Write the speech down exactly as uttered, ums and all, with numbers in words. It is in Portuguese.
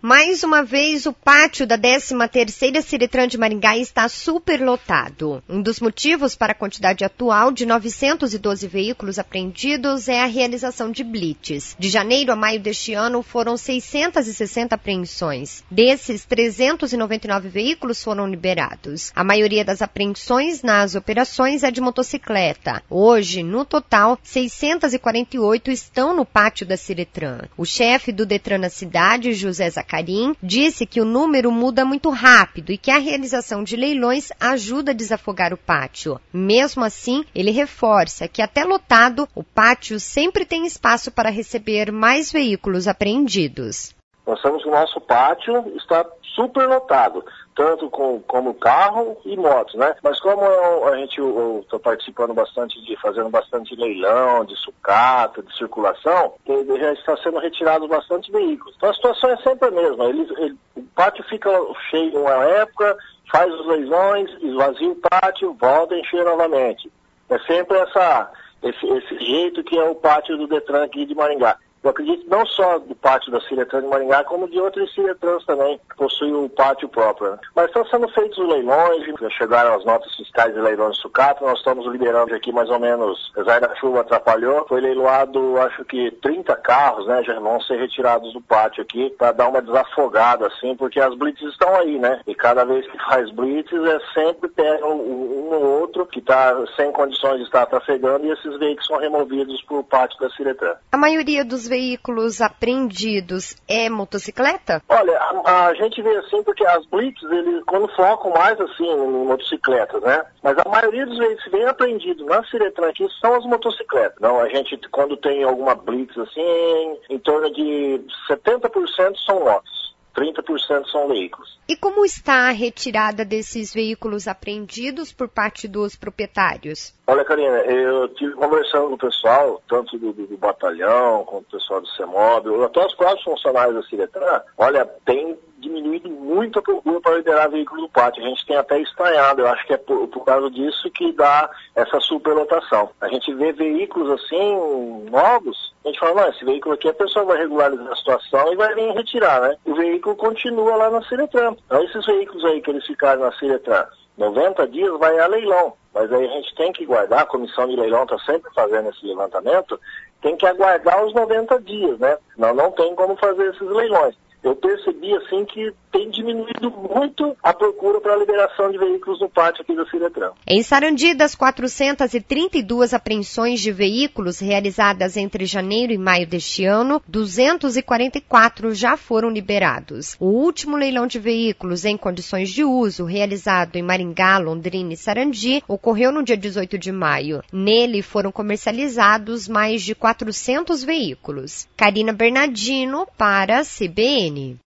Mais uma vez, o pátio da décima terceira Ciretran de Maringá está superlotado. Um dos motivos para a quantidade atual de novecentos e doze veículos apreendidos é a realização de blitz. De janeiro a maio deste ano, foram seiscentas e sessenta apreensões. Desses, trezentos e noventa e nove veículos foram liberados. A maioria das apreensões nas operações é de motocicleta. Hoje, no total, seiscentos e quarenta e oito estão no pátio da Ciretran. O chefe do Detran na cidade, José Zacarim, disse que o número muda muito rápido e que a realização de leilões ajuda a desafogar o pátio. Mesmo assim, ele reforça que até lotado, o pátio sempre tem espaço para receber mais veículos apreendidos. Nós temos o nosso pátio, está super lotado, tanto com, como carro e motos, né? Mas como eu, a gente está participando bastante de, fazendo bastante leilão, de sucata, de circulação, já está sendo retirados bastante veículos. Então a situação é sempre a mesma. Ele, ele, o pátio fica cheio uma época, faz os leilões, esvazia o pátio, volta a encher novamente. É sempre essa, esse, esse jeito que é o pátio do Detran aqui de Maringá. Eu acredito não só do pátio da Ciretran de Maringá, como de outras Ciretrans também, que possuem o pátio próprio. Mas estão sendo feitos os leilões, já chegaram as notas fiscais de leilões de sucata, nós estamos liberando aqui mais ou menos, apesar da chuva atrapalhou, foi leiloado, acho que trinta carros, né, já vão ser retirados do pátio aqui, para dar uma desafogada, assim, porque as blitz estão aí, né, e cada vez que faz blitz, é sempre pega um ou outro que está sem condições de estar trafegando, e esses veículos são removidos para o pátio da Ciretran. A maioria dos veículos apreendidos é motocicleta? Olha, a, a gente vê assim porque as blitz, eles quando focam mais assim em motocicletas, né? Mas a maioria dos veículos que vem apreendidos na Ciretran aqui são as motocicletas. Não, a gente quando tem alguma blitz assim, em, em torno de setenta por cento são motos. trinta por cento são veículos. E como está a retirada desses veículos apreendidos por parte dos proprietários? Olha, Karina, eu tive conversando com o pessoal, tanto do, do, do batalhão, quanto o pessoal do CEMOB, até os próprios funcionários da Ciretran, olha, tem diminuído muito a procura para liberar veículos do pátio. A gente tem até estranhado, eu acho que é por, por causa disso que dá essa superlotação. A gente vê veículos assim, novos, a gente fala, não, esse veículo aqui a pessoa vai regularizar a situação e vai vir retirar, né? O veículo continua lá na Ciretran. Então esses veículos aí que eles ficaram na Ciretran, noventa dias vai a leilão. Mas aí a gente tem que guardar, a comissão de leilão está sempre fazendo esse levantamento, tem que aguardar os noventa dias, né? Não, não tem como fazer esses leilões. Eu percebi, assim, que tem diminuído muito a procura para a liberação de veículos no pátio aqui da Ciretran. Em Sarandi, das quatrocentas e trinta e duas apreensões de veículos realizadas entre janeiro e maio deste ano, duzentos e quarenta e quatro já foram liberados. O último leilão de veículos em condições de uso, realizado em Maringá, Londrina e Sarandi, ocorreu no dia dezoito de maio. Nele foram comercializados mais de quatrocentos veículos. Karina Bernardino para a C B N.